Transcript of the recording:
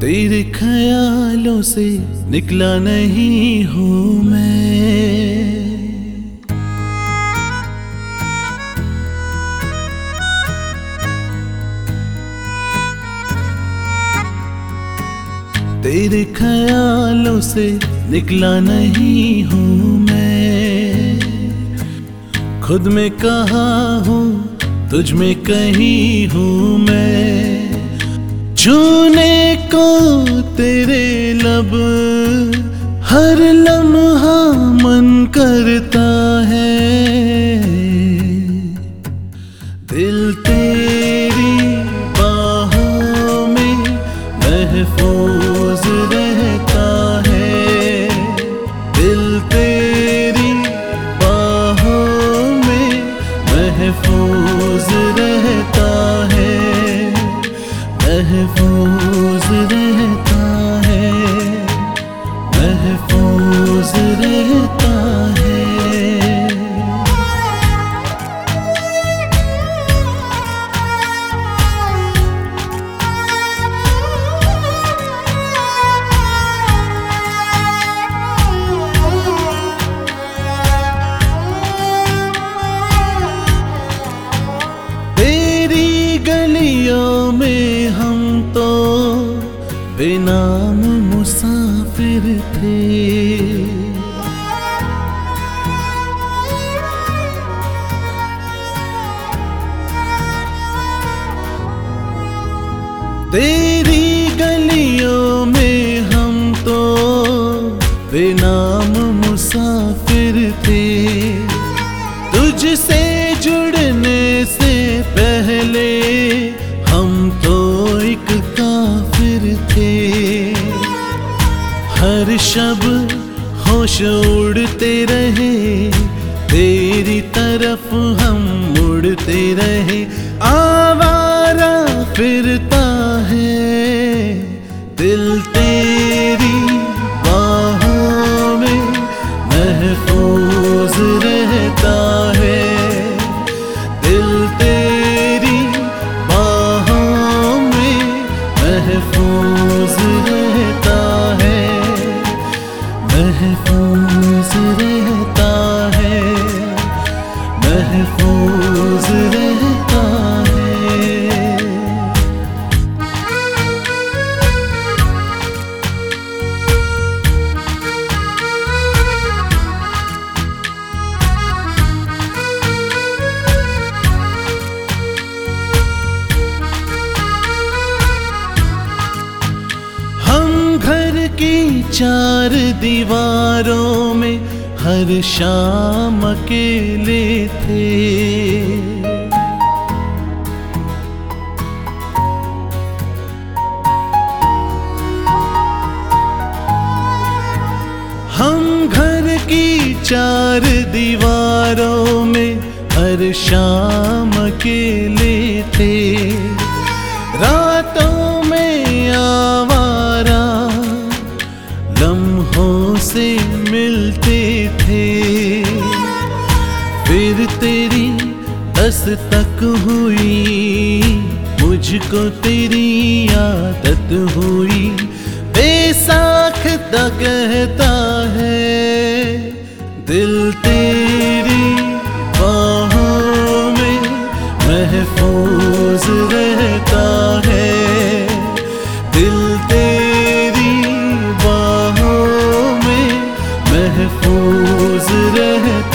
तेरे ख्यालों से निकला नहीं हूँ मैं। तेरे ख्यालों से निकला नहीं हूँ मैं। खुद में कहा हूँ, तुझ में कहीं हूँ मैं। छूने को तेरे लब हर लम्हा मन करता है। दिल तेरी बाहों में महफूज रहता है। दिल तेरी बाहों में महफूज रहता है। महफूज रहता है, महफूज रहता है। तेरी गलियों में हम तो बेनाम मुसाफिर थे। तेरी गलियों में हम तो बेनाम मुसाफिर थे। तुझसे जुड़ने से पहले हम तो एक काफिर थे। हर शब होश उड़ते रहे, तेरी तरफ हम मुड़ते रहे। आवारा फिरता है दिल तेरी बाहों में महफूज रहता है। दिल तेरी बाहों में महफूज रहता है। महफूज रहता है, महफूज रहता है। की चार दीवारों में हर शाम अकेले थे। हम घर की चार दीवारों में हर शाम अकेले थे। रातों में आवारा लम्हों से मिलते थे। फिर तेरी दस्तक हुई, मुझको तेरी आदत हुई। बेसाख्ता कहता है दिल तेरी बाहों में महफूज रहता है। दिल तेरी बाहों में महफूज रहता